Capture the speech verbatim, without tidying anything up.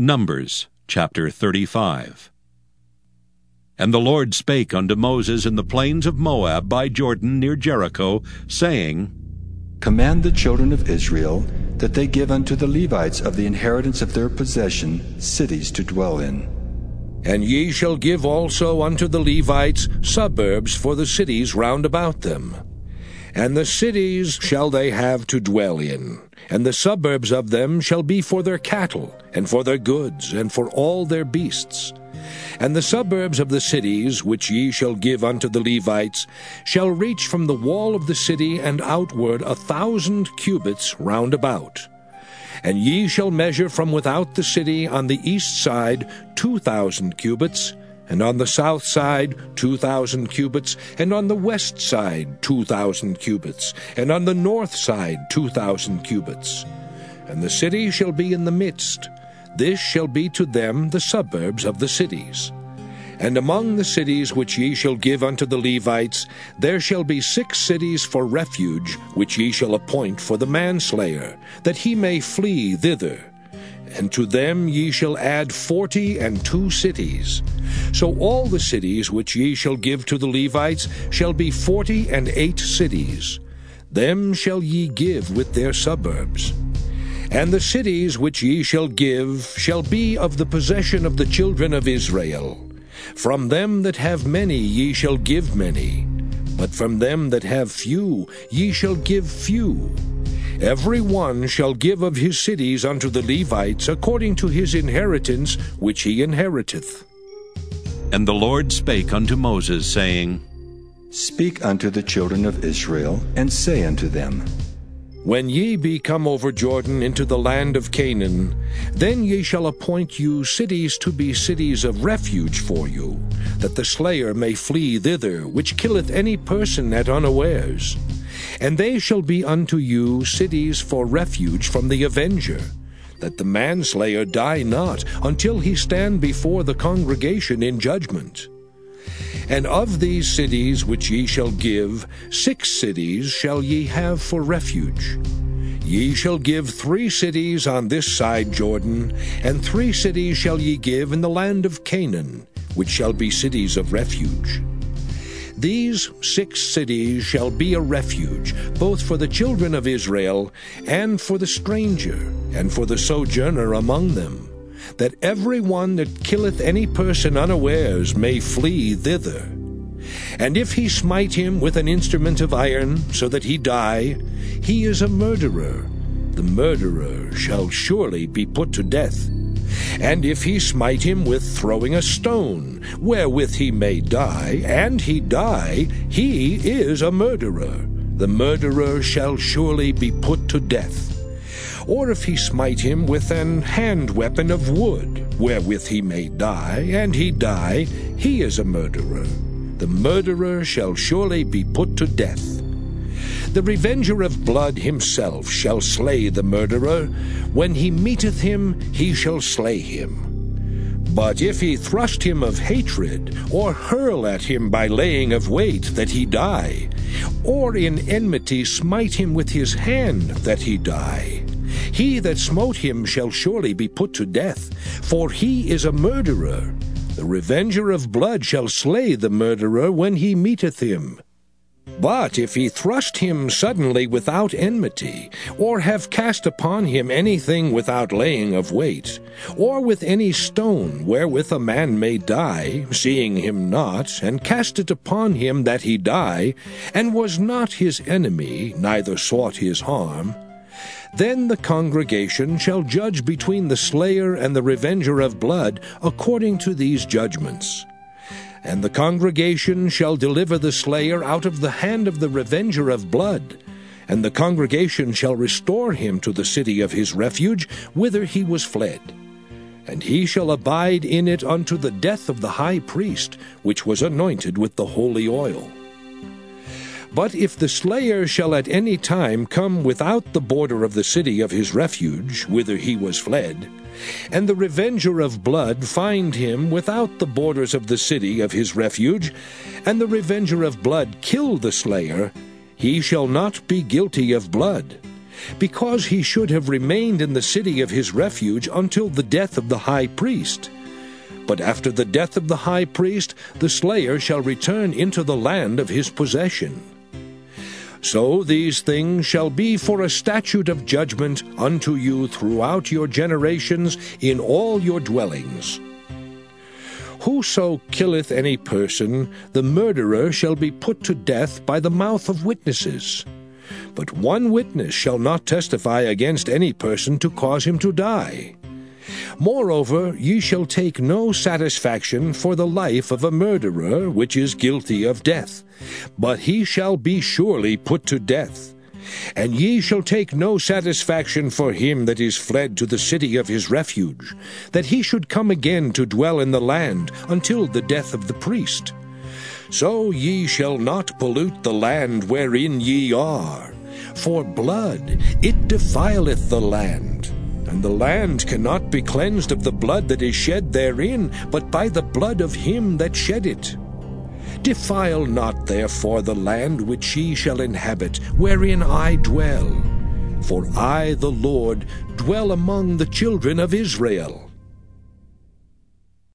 Numbers chapter thirty-five. And the Lord spake unto Moses in the plains of Moab by Jordan near Jericho, saying, Command the children of Israel that they give unto the Levites of the inheritance of their possession cities to dwell in. And ye shall give also unto the Levites suburbs for the cities round about them. And the cities shall they have to dwell in, and the suburbs of them shall be for their cattle, and for their goods, and for all their beasts. And the suburbs of the cities, which ye shall give unto the Levites, shall reach from the wall of the city and outward a thousand cubits round about. And ye shall measure from without the city on the east side two thousand cubits, and on the south side two thousand cubits, and on the west side two thousand cubits, and on the north side two thousand cubits. And the city shall be in the midst. This shall be to them the suburbs of the cities. And among the cities which ye shall give unto the Levites, there shall be six cities for refuge, which ye shall appoint for the manslayer, that he may flee thither. And to them ye shall add forty and two cities. So all the cities which ye shall give to the Levites shall be forty and eight cities. Them shall ye give with their suburbs. And the cities which ye shall give shall be of the possession of the children of Israel. From them that have many ye shall give many, but from them that have few ye shall give few. Every one shall give of his cities unto the Levites according to his inheritance which he inheriteth. And the Lord spake unto Moses, saying, Speak unto the children of Israel, and say unto them, When ye be come over Jordan into the land of Canaan, then ye shall appoint you cities to be cities of refuge for you, that the slayer may flee thither, which killeth any person at unawares. And they shall be unto you cities for refuge from the avenger, that the manslayer die not until he stand before the congregation in judgment. And of these cities which ye shall give, six cities shall ye have for refuge. Ye shall give three cities on this side Jordan, and three cities shall ye give in the land of Canaan, which shall be cities of refuge. These six cities shall be a refuge, both for the children of Israel, and for the stranger, and for the sojourner among them, that every one that killeth any person unawares may flee thither. And if he smite him with an instrument of iron, so that he die, he is a murderer. The murderer shall surely be put to death. And if he smite him with throwing a stone, wherewith he may die, and he die, he is a murderer. The murderer shall surely be put to death. Or if he smite him with an hand weapon of wood, wherewith he may die, and he die, he is a murderer. The murderer shall surely be put to death. The revenger of blood himself shall slay the murderer. When he meeteth him, he shall slay him. But if he thrust him of hatred, or hurl at him by laying of weight, that he die, or in enmity smite him with his hand, that he die, he that smote him shall surely be put to death, for he is a murderer. The revenger of blood shall slay the murderer when he meeteth him. But if he thrust him suddenly without enmity, or have cast upon him anything without laying of weight, or with any stone wherewith a man may die, seeing him not, and cast it upon him that he die, and was not his enemy, neither sought his harm, then the congregation shall judge between the slayer and the revenger of blood according to these judgments. And the congregation shall deliver the slayer out of the hand of the revenger of blood, and the congregation shall restore him to the city of his refuge, whither he was fled. And he shall abide in it unto the death of the high priest, which was anointed with the holy oil. But if the slayer shall at any time come without the border of the city of his refuge, whither he was fled, and the revenger of blood find him without the borders of the city of his refuge, and the revenger of blood kill the slayer, he shall not be guilty of blood. because he should have remained in the city of his refuge until the death of the high priest. But after the death of the high priest, the slayer shall return into the land of his possession. So these things shall be for a statute of judgment unto you throughout your generations in all your dwellings. Whoso killeth any person, the murderer shall be put to death by the mouth of witnesses. But one witness shall not testify against any person to cause him to die. Moreover, ye shall take no satisfaction for the life of a murderer which is guilty of death, but he shall be surely put to death. And ye shall take no satisfaction for him that is fled to the city of his refuge, that he should come again to dwell in the land until the death of the priest. So ye shall not pollute the land wherein ye are, for blood, it defileth the land. And the land cannot be cleansed of the blood that is shed therein, but by the blood of him that shed it. Defile not therefore the land which ye shall inhabit, wherein I dwell. For I, the Lord, dwell among the children of Israel.